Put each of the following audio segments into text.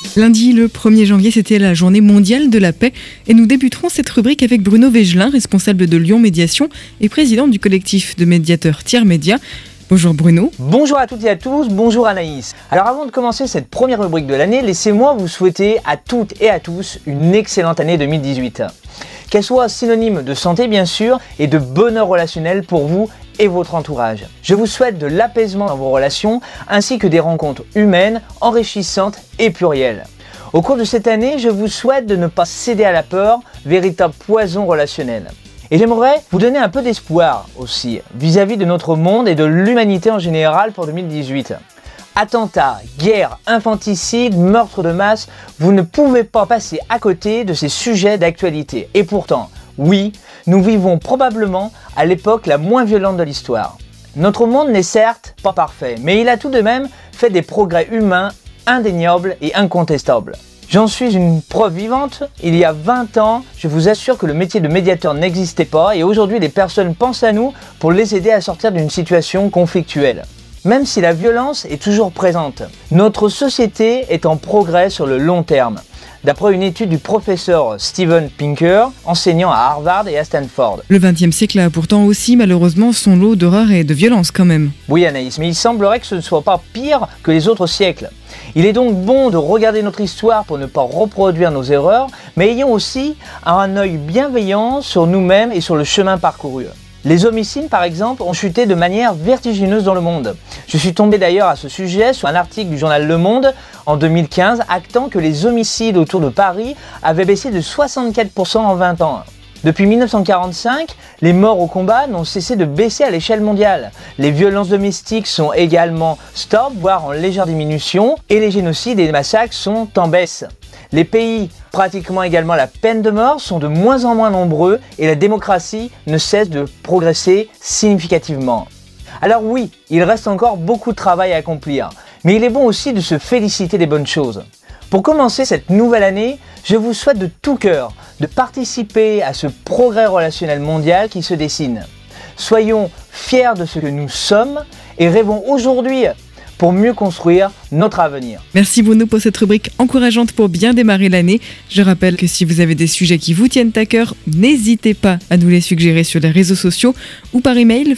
Lundi, le 1er janvier, c'était la journée mondiale de la paix et nous débuterons cette rubrique avec Bruno Végelin, responsable de Lyon Médiation et président du collectif de médiateurs Tiers Média. Bonjour Bruno. Bonjour à toutes et à tous, bonjour Anaïs. Alors avant de commencer cette première rubrique de l'année, laissez-moi vous souhaiter à toutes et à tous une excellente année 2018. Qu'elle soit synonyme de santé bien sûr et de bonheur relationnel pour vous et votre entourage. Je vous souhaite de l'apaisement dans vos relations ainsi que des rencontres humaines, enrichissantes et plurielles. Au cours de cette année, je vous souhaite de ne pas céder à la peur, véritable poison relationnel. Et j'aimerais vous donner un peu d'espoir aussi vis-à-vis de notre monde et de l'humanité en général pour 2018. Attentats, guerres, infanticides, meurtres de masse, vous ne pouvez pas passer à côté de ces sujets d'actualité. Et pourtant, oui, nous vivons probablement à l'époque la moins violente de l'histoire. Notre monde n'est certes pas parfait, mais il a tout de même fait des progrès humains indéniables et incontestables. J'en suis une preuve vivante. Il y a 20 ans, je vous assure que le métier de médiateur n'existait pas et aujourd'hui les personnes pensent à nous pour les aider à sortir d'une situation conflictuelle. Même si la violence est toujours présente, notre société est en progrès sur le long terme. D'après une étude du professeur Steven Pinker, enseignant à Harvard et à Stanford. Le XXe siècle a pourtant aussi malheureusement son lot d'horreur et de violence quand même. Oui Anaïs, mais il semblerait que ce ne soit pas pire que les autres siècles. Il est donc bon de regarder notre histoire pour ne pas reproduire nos erreurs, mais ayons aussi un œil bienveillant sur nous-mêmes et sur le chemin parcouru. Les homicides, par exemple, ont chuté de manière vertigineuse dans le monde. Je suis tombé d'ailleurs à ce sujet sur un article du journal Le Monde en 2015 actant que les homicides autour de Paris avaient baissé de 64% en 20 ans. Depuis 1945, les morts au combat n'ont cessé de baisser à l'échelle mondiale. Les violences domestiques sont également stop, voire en légère diminution, et les génocides et les massacres sont en baisse. Les pays pratiquant également la peine de mort sont de moins en moins nombreux et la démocratie ne cesse de progresser significativement. Alors oui, il reste encore beaucoup de travail à accomplir, mais il est bon aussi de se féliciter des bonnes choses. Pour commencer cette nouvelle année, je vous souhaite de tout cœur de participer à ce progrès relationnel mondial qui se dessine. Soyons fiers de ce que nous sommes et rêvons aujourd'hui pour mieux construire notre avenir. Merci Bruno pour cette rubrique encourageante pour bien démarrer l'année. Je rappelle que si vous avez des sujets qui vous tiennent à cœur, n'hésitez pas à nous les suggérer sur les réseaux sociaux ou par email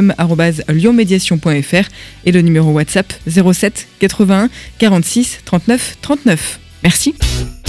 farfm@lyonmediation.fr et le numéro WhatsApp 07 81 46 39 39. Merci.